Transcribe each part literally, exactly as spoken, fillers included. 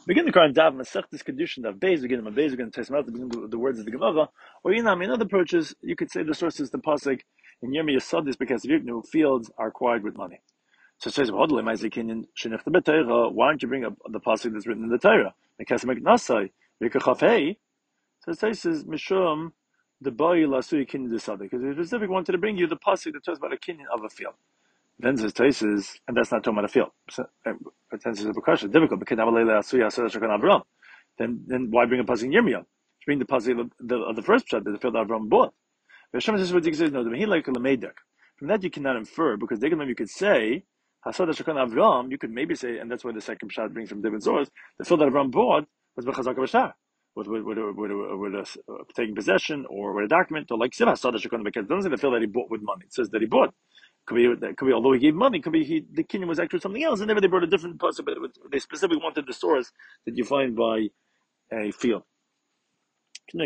Begin the Quran Dav Masech this condition of Beis, begin Beis, begin Tesmat, begin the, the words of the Gemara. Or you know, I mean, other approaches, you could say the source is the pasuk in Yirmiyah Yisod because of Yignu, fields are acquired with money. So it says, why don't you bring up the pasuk that's written in the Torah? Because Megnasai, Vikachafei. So it says, Mishum, the boy Lasui Kinyan Desadi, because he specifically wanted to bring you the pasuk that talks about a Kinyan of a field. Then says Taisus, and that's not talking about a field. So, uh, then says the question, difficult because then then why bring a pasuk in Yirmiyah? Bring the pasuk of the, of the first pshat that the field of Avram bought. Hashem says what he says, no, from that you cannot infer, because they can you could say Hasad Shekhan Avram, you could maybe say, and that's why the second pshat brings from different sources, the field that Avram bought was b'chazak b'shar. With with with, with, with, with a, uh, taking possession or with a document, or like Siv Hasad Shekhan, because it doesn't say the field that he bought with money. It says that he bought. Could be, could be, although he gave money, could be he, the kingdom was actually something else, and never they brought a different person, but they specifically wanted the source that you find by a field. The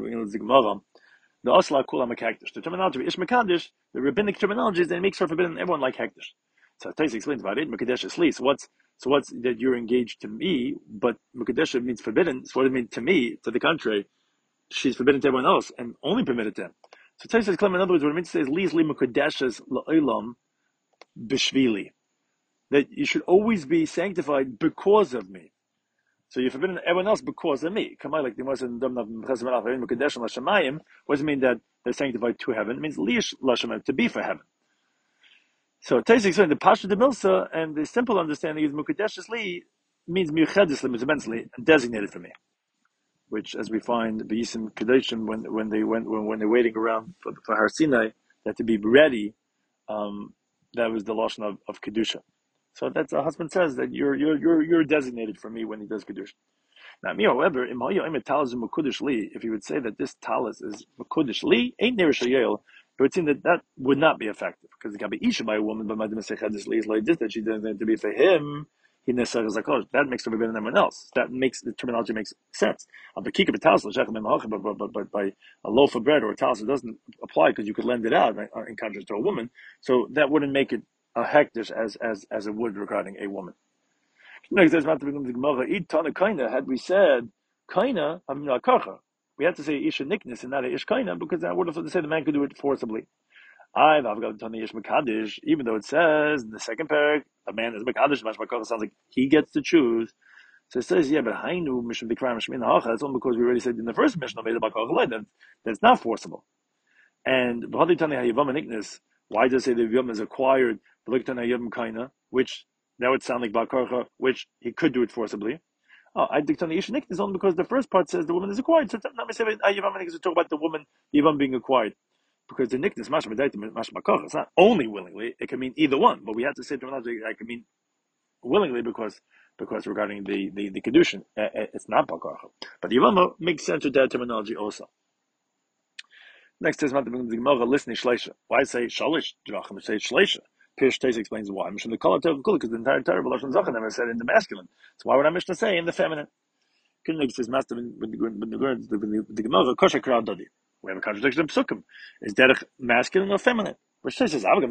Osla Kula Makakdish. The terminology of Ish Makadish, the rabbinic terminology is that it makes her forbidden everyone like Hekdish. So Tais explains about it, Makadesh is Sli. So what's so what's that you're engaged to me, but Makadesh means forbidden. So what does it mean to me? To the contrary, she's forbidden to everyone else and only permitted to him. So Tais says, in other words, what it means to say is Li Li Makadesh's La'olam Bishvili. That you should always be sanctified because of me. So you're forbidden everyone else because of me. Come on, like the Muslim what does it mean that they're sanctified to heaven? It means lish lashamayim, to be for heaven. So Tais explains the Pasha de Milsa, and the simple understanding is Mukadeshis Li means Muchedis Li, immensely designated for me. Which, as we find B'Yisim Kadeshim, when when they went when, when they're waiting around for, for Har Sinai, that to be ready, um, that was the lashon of, of kedusha. So that's a husband says that you're you're you're you're designated for me when he does kedusha. Now, me, however, if you would say that this talis is Makudish Li, ain't near Shayel, it would seem that that would not be effective because it can be Isha by a woman, but my Masechadis Li is like this, that she doesn't have to be for him. He necessarily is like, oh, that makes her better than everyone else. That makes the terminology makes sense. But but but by a loaf of bread or a talis, it doesn't apply because you could lend it out in contrast to a woman. So that wouldn't make it a hektish as as as it would regarding a woman. No, he says, had we said kaina, we had to say isha nickness and not a ish kaina because I would have say the man could do it forcibly. I've I've got to ish makadish, even though it says in the second parak a man is makadish. Mashmakocha sounds like he gets to choose. So it says, yeah, but hainu mission bikram shmin hacha. It's only because we already said in the first mission made about that that's not forcible. And b'haditani hayavam nickness. Why does it say the yavam is acquired? B'liktan hayavam kaina, which that would sound like Bakarcha, which he could do it forcibly. Oh, I dictate on the Isha is only because the first part says the woman is acquired. So it's not necessarily to talk about the woman, the Yivam being acquired. Because the nickness, Mashma Daita, Mashma Bakarcha, it's not only willingly, it can mean either one. But we have to say terminology, I can mean willingly because because regarding the, the, the Kedushin, it's not Bakarcha. But the Yivam makes sense with that terminology also. Next is the Gemara, listen to Shleisha. Why say Shalish? Drachim say Shleisha. Pirush Teis explains why. Mishum the Kol HaTov Kul, because the entire Torah B'Lashon Zachar never said in the masculine. So why would I Mishnah say in the feminine? Kinnig says master with the with the the Gemara Kosher Krad Dodi. We have a contradiction of Psukim. Is derech masculine or feminine? Which says although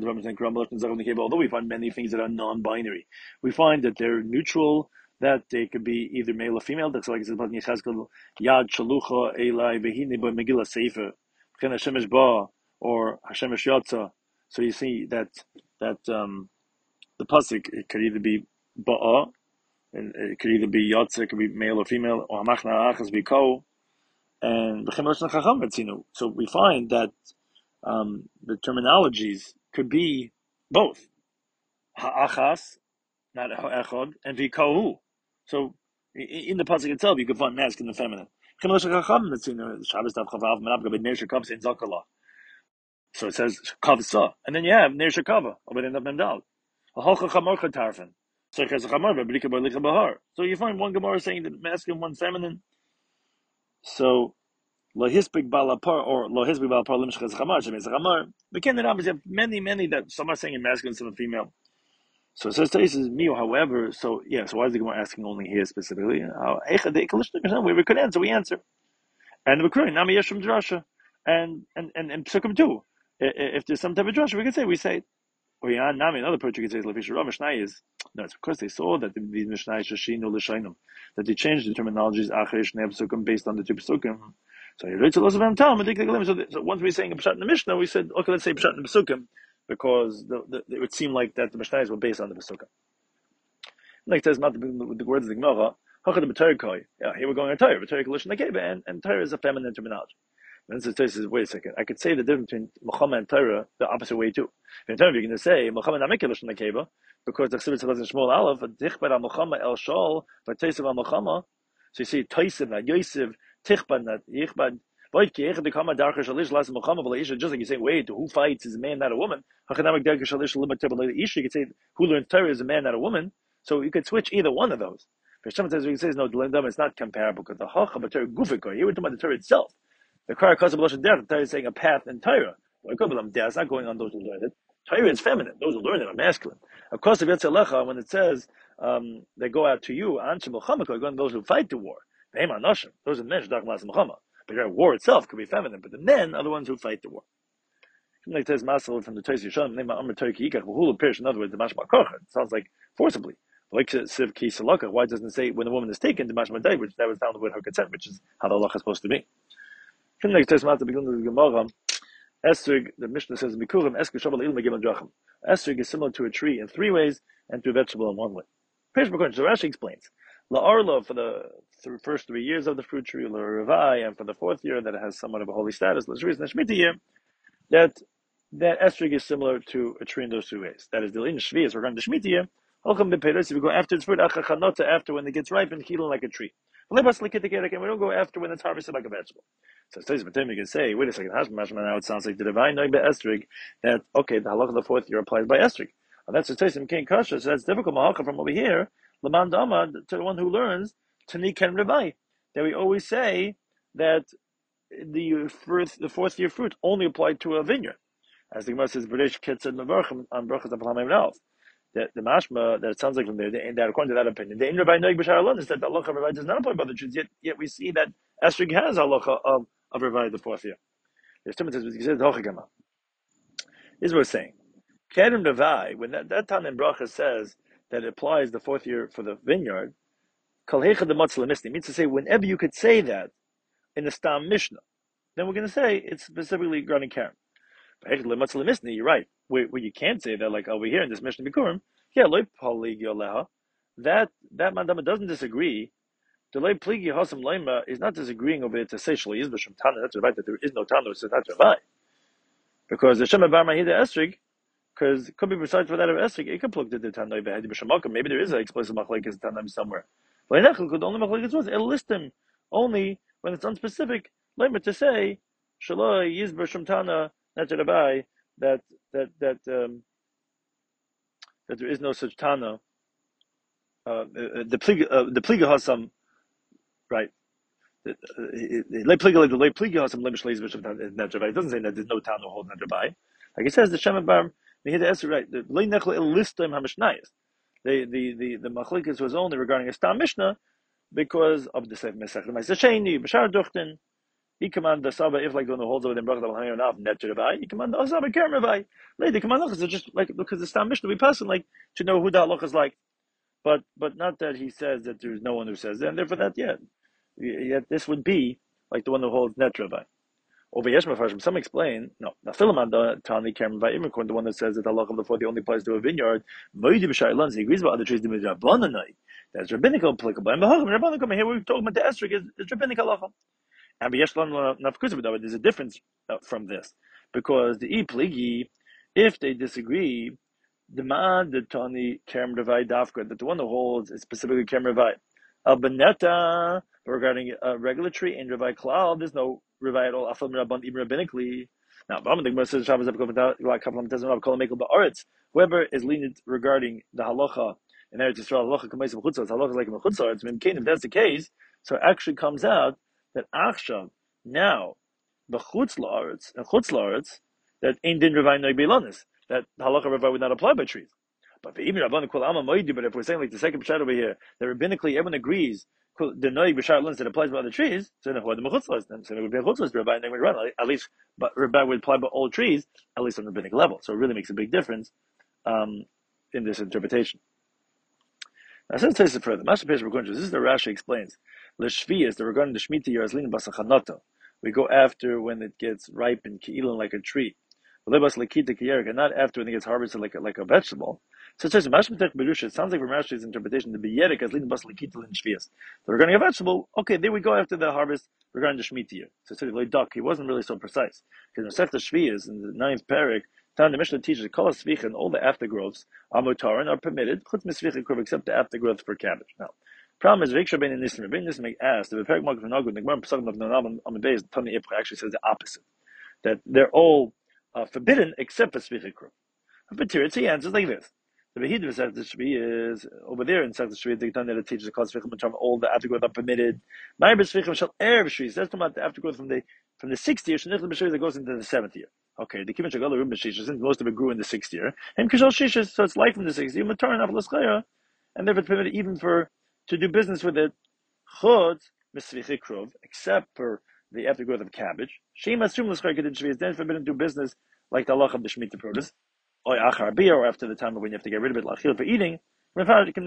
we find many things that are non-binary, we find that they're neutral. That they could be either male or female. That's like it says about Yechazkel Yad Shalucha Elai Behine Ba Megillah Sefer Chen Hashemesh Ba or Hashemesh Yatza. So you see that that um, the pasuk it could either be ba'a, and it could either be yatsa, it could be male or female, or hamachna achas be ko, and so we find that um, the terminologies could be both ha'achas, not echad, and v'kohu. So in the pasuk itself, you could find masculine and feminine. So it says kavsa, and then you have ner shakava, or then mendal. So you find one Gemara saying that masculine, one feminine. So lohispik balapar or lohispik balapar limshchaz chamar shemeis chamar. The candidate you have many, many that some are saying in masculine, some in female. So it says this is me. However, so yeah. So why is the Gemara asking only here specifically? We could answer. We answer. And the Bekuri nami yeshum drasha, and and and and psukim too. If there's some type of drasha, we can say we say it. Or yeah, Nami, another approach you could say is Lefisha Rav Mishnah is no, it's because they saw that the Mishnah is Shashino L'Shainim, that they changed the terminologies Achesh Neb Sukkim based on the two Pesukim. So he writes a lot of them tell him. So, so once we're saying a Pshat in the Mishnah, we said, okay, let's say Pshat in the Pesukim, because the, the, it would seem like that the Mishnahs were based on the Pesukim. Like it says, not the, the words of the Gemara, yeah, here we're going on Torah, and, and Torah is a feminine terminology. And so says, wait a second, I could say the difference between Muhammad and Torah the opposite way too. In Torah, you're going to say Muhammad Amikelish Nakeba, because the Chsivit says in Shmuel Aleph, Tichbar Muhammad El Shol, but Taisav al Muhammad. So you see Taisav, not Yosef, Tichbar, not Yichbad. Just like you say, wait, who fights is a man, not a woman. You could say who learns Torah is a man, not a woman. So you could switch either one of those. Sometimes we say no, it's not comparable because the Hacham Torah Gufikoy. Here we're talking about the Torah itself. The Kara Kasa B'Loshen Derech, the Torah is saying a path in Torah. Well, it's not going on those who learn it. Torah is feminine. Those who learn it are masculine. Of course, if it's Lecha, when it says um, they go out to you, Anshe Milchama, going on those who fight the war. They are Noshim. Those are men, Shadach Mas Milchama. But your war itself could be feminine, but the men are the ones who fight the war. Like it says Masal from the Tais Yishon, name Amr Turkey Yikach, Hulu Pirish, in other words, the Mashma Kocha. It sounds like forcibly. Like Siv Ki Salaka, why doesn't it say when the woman is taken to Mashma Day, which that was found with her consent, which is how the Allah is supposed to be. Like it says Masal, beginning of the Gemara, Esrig, the Mishnah says, Mikurim, Esker Shabal Il Megim Drachim. Esrig is similar to a tree in three ways and to a vegetable in one way. Pirish Bakoch, so Rashi explains. La Arlo for the th- first three years of the fruit tree, La Revai, and for the fourth year that it has somewhat of a holy status, La Shriz Nashmiti year, that that estrig is similar to a tree in those two ways. That is, the in Shvi is regarding the Shmiti year, Holchem Beperes, if we go after its fruit, Achachanota, after when it gets ripe and healing like a tree. And we don't go after when it's harvested like a vegetable. So it says, but then we can say, wait a second, Hashmashma, now it sounds like the divine Noig Estrig, that, okay, the halach of the fourth year applies by estrig. And that's the taste of King Kasha, so that's difficult, Mahalcha, from over here, Laman Dama, to the one who learns, Tani Ken Rebai. That we always say that the fourth, the fourth year fruit only applied to a vineyard. As the Gemara says, B'reish Ketzad Mevarchim, on Brachas Apalhamim Alf. That the mashma, that it sounds like from there, and that according to that opinion, the Rabbi Noig B'Shar Alon is that the halacha of Rabbi does not apply by the Jews, yet, yet we see that Estrig has halacha of, of Rabbi the fourth year. There's two says, he says, Hochagama. This is what we're saying. Kedem Ravai, when that, that time in Bracha says that it applies the fourth year for the vineyard, Kalhecha the Matzlah means to say, whenever you could say that in the Stam Mishnah, then we're going to say it's specifically regarding Karen. You're right. Where, where you can't say that, like over here in this Mishnah Bikurim, yeah, loy pligi yoleha, that that mandama doesn't disagree. The loy pligi hasam leima is not disagreeing over it to say shali yizba shem tana. That's right. That there is no tana, so that's right. Because the shema bar mahida estrig, because it could be besides for that of estrig, it could plug to the tana behedi b'shamakim. Maybe there is an explicit machlekes tana somewhere. But in could only machlekes was it'll list them only when it's unspecific. Leima to say shaloy yizba shem tana. Not to Rabbi that that that um, that there is no such tana. Uh, the pliga uh, the pliga has some right. The pliga the pliga has some limishleis bishop not Rabbi. It doesn't say that there's no tana holding not Rabbi. Like it says the Shema Bar Mehida Esr right. The lay nechle listim hamishnayis. The the the the machlikas was only regarding a stam mishnah because of the same mesach. The ma'aser sheni b'shar duchten. He command the Saba if like the one who holds over the Brachas Abel Hanav net to Rabbi. He command the Asaba Kerem Rabbi. Later, the command is just like because the Stam Mishnah we pass like to know who the halach is like, but but not that he says that there's no one who says that, and therefore that yet yet this would be like the one who holds net Rabbi. Over Yeshma Farshim, some explain no. Now Philemon the Tani Kerem Rabbi Imikon, the one that says that the halach of the fourth only applies to a vineyard. Moedi b'shar Elon, he agrees about other trees. The Midrabananai that's rabbinical applicable, and Bahagim Rabbanical. Here we're talking about the Estrig is, is rabbinical halacha. And there's a difference from this because the e pligi, if they disagree, demand the Tani Kerem Ravai Dafka that the one who holds is specifically Kerem Ravai. Al Beneta regarding a regular tree in Ravai Klal, there's no Ravai at all. Afal Mirabban even rabbinically. Now, whoever is lenient regarding the halacha in Eretz Yisrael, halacha k'meis v'chutzos, halacha like a chutzos. If that's the case, so it actually comes out that Achshav, now, the Chutz La'aretz, and Chutz La'aretz, that Ein Din Ravai Noig Beilanis, that Halacha Ravai would not apply by trees. But for even Rabban Kol Amma Moidi, but if we're saying like the second pshat over here, that rabbinically everyone agrees, the Noig B'Shar Lins that applies by other trees, so then the Chutz La'aretz, then it would be a Chutz La'aretz, Rabbi Noig would run, at least, but Rabbi would apply by all trees, at least on the rabbinic level. So it really makes a big difference um, in this interpretation. Now, since this is further, Masha Pesach This is the Rashi explains. L'shvi is the regarding the Shemitah year as lin basachanoto. We go after when it gets ripe and ke'ilan like a tree. Lebas lekita kiyerek, and not after when it gets harvested like a, like a vegetable. So it says Masha Pesach Berusha. It sounds like from Rashi's interpretation the biyerek as lin bas lekita lin shvias. So regarding a vegetable, okay, there we go after the harvest regarding the Shemitah year. So it says like duck. He wasn't really so precise because in the Shvias in the ninth parak. Time the Mishnah teaches kol svich and all the aftergrowths amotaran are permitted, chutz misvich except the aftergrowth for cabbage. Now, problem is Riksha ben Nisim. Ben Nisim asked the Perek Magad V'Nagud the Gemara Pesachim of Nonam on the base. Tani Ipcha actually says the opposite, that they're all uh, forbidden except for svich ekruv. But Tiritz he answers like this: the Behid of Sech Shvi is over there in Sech Shvi. The Gemara that teaches kol svich amotaran all the aftergrowth are permitted. My besvichim shall erev shvi. That's about the aftergrowth from the from the sixth year. Shnich b'shvi that goes into the seventh year. Okay, the Kibbutz Shagala Rum Shishas, since most of it grew in the sixth year, and Kishal Shishas, so it's life in the sixth year, Matar and Avlaskaya, and therefore it's permitted even for to do business with it, Chod Misvichikrov, except for the aftergrowth of cabbage. Shema Sum Laskaya Kedin Shvi is then forbidden to do business like the Allah of the Shemitah produce, or Achar Bia, or after the time of when you have to get rid of it, Lachil for eating. Like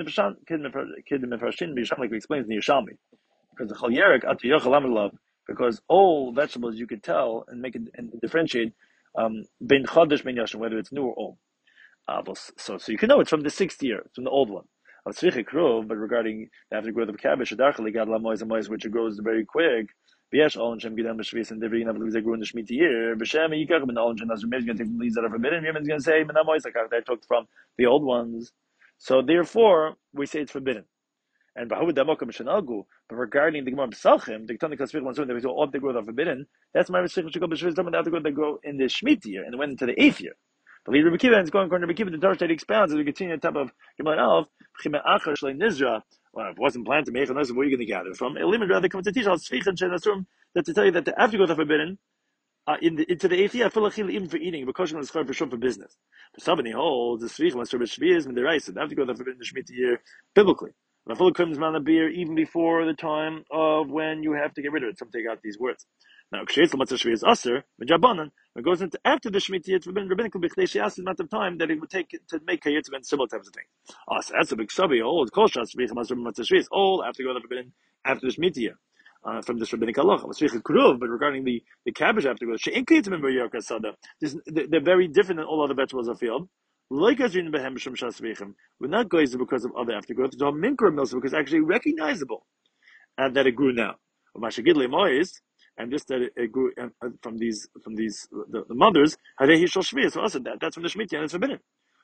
we explained in the Yishalmi. Because the Chol Yerek, Atu Yochel Amalav, because all vegetables you could tell and make it and differentiate um ben chodesh ben yashin, whether it's new or old. Uh, so so you can know it's from the sixth year, it's from the old one. But regarding the aftergrowth of cabbage, which grows very quick. B'yesh all shem gidam b'shvis and they're going to grow in the Shemitah year. B'shem yikach ben all shem as Ramesh going to take from leaves that are forbidden. Yemen's going to say menamois like I took from the old ones. So therefore we say it's forbidden. And but regarding the Gemara Pesachim, the Ketani Kasvich one that we saw all the growth are forbidden. That's my restriction to go b'shvis. Some of the after growth that grow in the Shemitah year and went into the eighth year. But Rabbi Kiva is going according to Rabbi Kiva. The Torah State expounds as we continue on top of Gemara Alf. Well, if it wasn't planned to make a nizra, where are you going to gather from? Elimin rather comes to teach us that to tell you that the after growth are forbidden. Uh, in the, into the eighth year, even for eating, because you're going to for sure for business. But somebody holds the Srich when Sherbet Shvi is when they're right. So they have to go to the forbidden Shemitah year biblically. And a full comes man of beer even before the time of when you have to get rid of it. Some take out these words. Now, Ksheitz L'Matzah Shvi is Aser, V'Jabanan. When it goes into after the Shemitah year, it's forbidden rabbinical because she asked the amount of time that it would take to make Kayyitz and similar types of things. Ah, so that's a big Shabi. Old Kol Shas Shvi L'Matzah Shvi is all after go to the forbidden after the Shemitah year. Uh, from this rabbinic halacha, but regarding the, the cabbage afterwards, they're very different than all other vegetables of the field. We're not going to because of other aftergrowth. It's all minkra milsa because it's actually recognizable and that it grew now. And just that it, it grew uh, from these from these the, the mothers. So also that that's from the Shemitah and it's forbidden.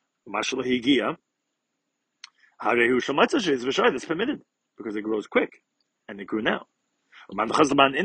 That's permitted because it grows quick and it grew now. Whoever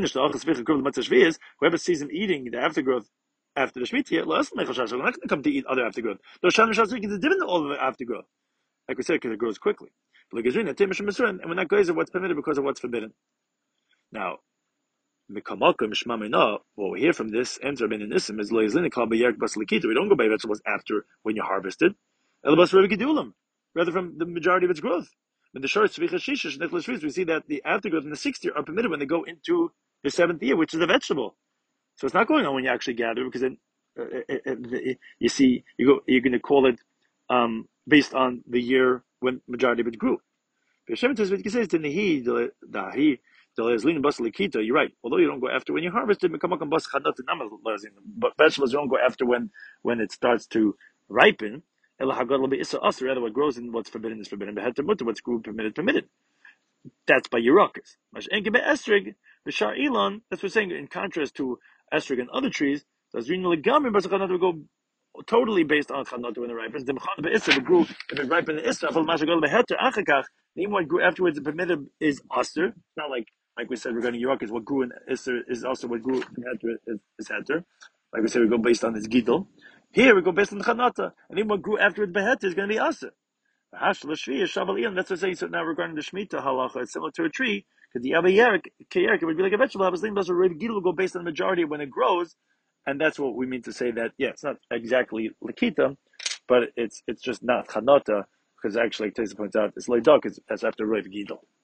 sees him eating the aftergrowth after the Shemitah, we're not going to come to eat other aftergrowth. Those Shana Shasrik is different than all of the aftergrowth. Like we said, because it grows quickly. And we're not going to what's permitted because of what's forbidden. Now, what we hear from this answer ben Nisim is we don't go by vegetables after when you harvested. Rather from the majority of its growth. In the short we see that the aftergrowth in the sixth year are permitted when they go into the seventh year, which is a vegetable. So it's not going on when you actually gather, because then uh, uh, uh, you see you go you're going to call it um, based on the year when majority of it grew. You're right. Although you don't go after when you harvest it, but vegetables you don't go after when when it starts to ripen. Rather, what grows in what's forbidden is forbidden. What's grew permitted, permitted. That's by Yerukas. That's what we're saying in contrast to estrig and other trees. We go totally based on chanot when it ripens. If it grew, if it ripened in Isra, then what grew afterwards permitted is aster. It's not like like we said regarding Yerukas, what grew in Isra is also what grew in Heter is, is Heter. Like we said, we go based on its gidol. Here we go based on the chanata, and then what grew afterwards behet is going to be aser. That's what I'm saying. So now regarding the Shemitah halacha, it's similar to a tree because the abayerek kayerek it would be like a vegetable. But gidol will go based on the majority when it grows, and that's what we mean to say that yeah, it's not exactly lakita, but it's it's just not chanata because actually, Teza points out it's leidak. It's, it's after Rav Gidol.